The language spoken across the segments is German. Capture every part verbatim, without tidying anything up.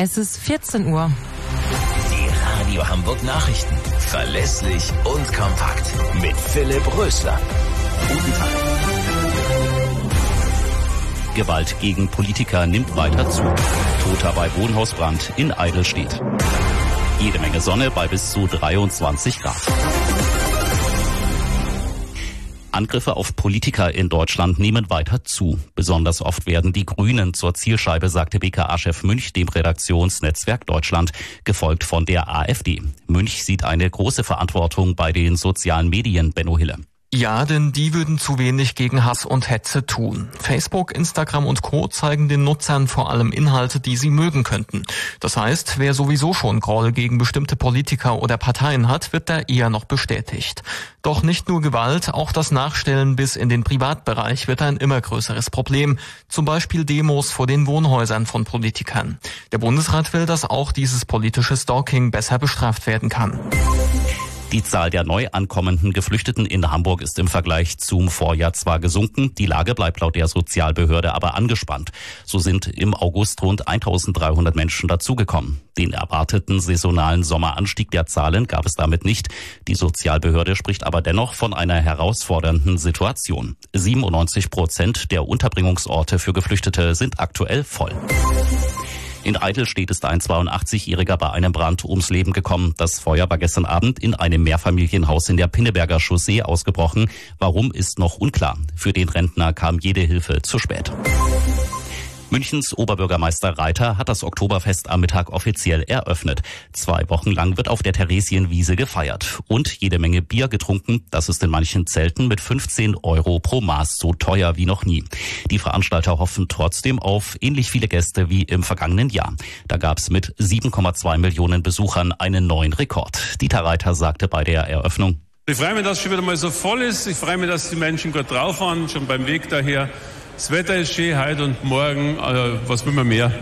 Es ist vierzehn Uhr. Die Radio Hamburg Nachrichten. Verlässlich und kompakt. Mit Philipp Rösler. Guten Tag. Gewalt gegen Politiker nimmt weiter zu. Toter bei Wohnhausbrand in Eidelstedt. Jede Menge Sonne bei bis zu dreiundzwanzig Grad. Angriffe auf Politiker in Deutschland nehmen weiter zu. Besonders oft werden die Grünen zur Zielscheibe, sagte B K A-Chef Münch dem Redaktionsnetzwerk Deutschland, gefolgt von der AfD. Münch sieht eine große Verantwortung bei den sozialen Medien, Benno Hille. Ja, denn die würden zu wenig gegen Hass und Hetze tun. Facebook, Instagram und Co. zeigen den Nutzern vor allem Inhalte, die sie mögen könnten. Das heißt, wer sowieso schon Groll gegen bestimmte Politiker oder Parteien hat, wird da eher noch bestätigt. Doch nicht nur Gewalt, auch das Nachstellen bis in den Privatbereich wird ein immer größeres Problem. Zum Beispiel Demos vor den Wohnhäusern von Politikern. Der Bundesrat will, dass auch dieses politische Stalking besser bestraft werden kann. Die Zahl der neu ankommenden Geflüchteten in Hamburg ist im Vergleich zum Vorjahr zwar gesunken, die Lage bleibt laut der Sozialbehörde aber angespannt. So sind im August rund eintausenddreihundert Menschen dazugekommen. Den erwarteten saisonalen Sommeranstieg der Zahlen gab es damit nicht. Die Sozialbehörde spricht aber dennoch von einer herausfordernden Situation. siebenundneunzig Prozent der Unterbringungsorte für Geflüchtete sind aktuell voll. In Eidelstedt ist ein zweiundachtzigjähriger bei einem Brand ums Leben gekommen. Das Feuer war gestern Abend in einem Mehrfamilienhaus in der Pinneberger Chaussee ausgebrochen. Warum, ist noch unklar. Für den Rentner kam jede Hilfe zu spät. Münchens Oberbürgermeister Reiter hat das Oktoberfest am Mittag offiziell eröffnet. Zwei Wochen lang wird auf der Theresienwiese gefeiert und jede Menge Bier getrunken. Das ist in manchen Zelten mit fünfzehn Euro pro Maß so teuer wie noch nie. Die Veranstalter hoffen trotzdem auf ähnlich viele Gäste wie im vergangenen Jahr. Da gab es mit sieben Komma zwei Millionen Besuchern einen neuen Rekord. Dieter Reiter sagte bei der Eröffnung: Ich freue mich, dass es schon wieder mal so voll ist. Ich freue mich, dass die Menschen gut drauf waren, schon beim Weg daher. Das Wetter ist schön heute und morgen, also was will man mehr?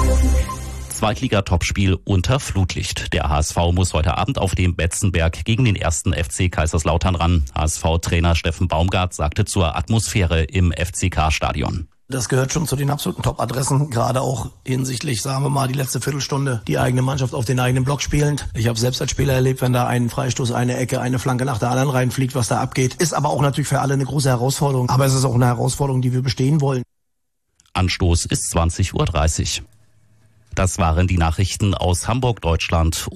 Zweitliga-Topspiel unter Flutlicht. Der H S V muss heute Abend auf dem Betzenberg gegen den ersten F C Kaiserslautern ran. H S V-Trainer Steffen Baumgart sagte zur Atmosphäre im F C K-Stadion: Das gehört schon zu den absoluten Top-Adressen, gerade auch hinsichtlich, sagen wir mal, die letzte Viertelstunde, die eigene Mannschaft auf den eigenen Block spielend. Ich habe selbst als Spieler erlebt, wenn da ein Freistoß, eine Ecke, eine Flanke nach der anderen reinfliegt, was da abgeht. Ist aber auch natürlich für alle eine große Herausforderung. Aber es ist auch eine Herausforderung, die wir bestehen wollen. Anstoß ist zwanzig Uhr dreißig. Das waren die Nachrichten aus Hamburg, Deutschland.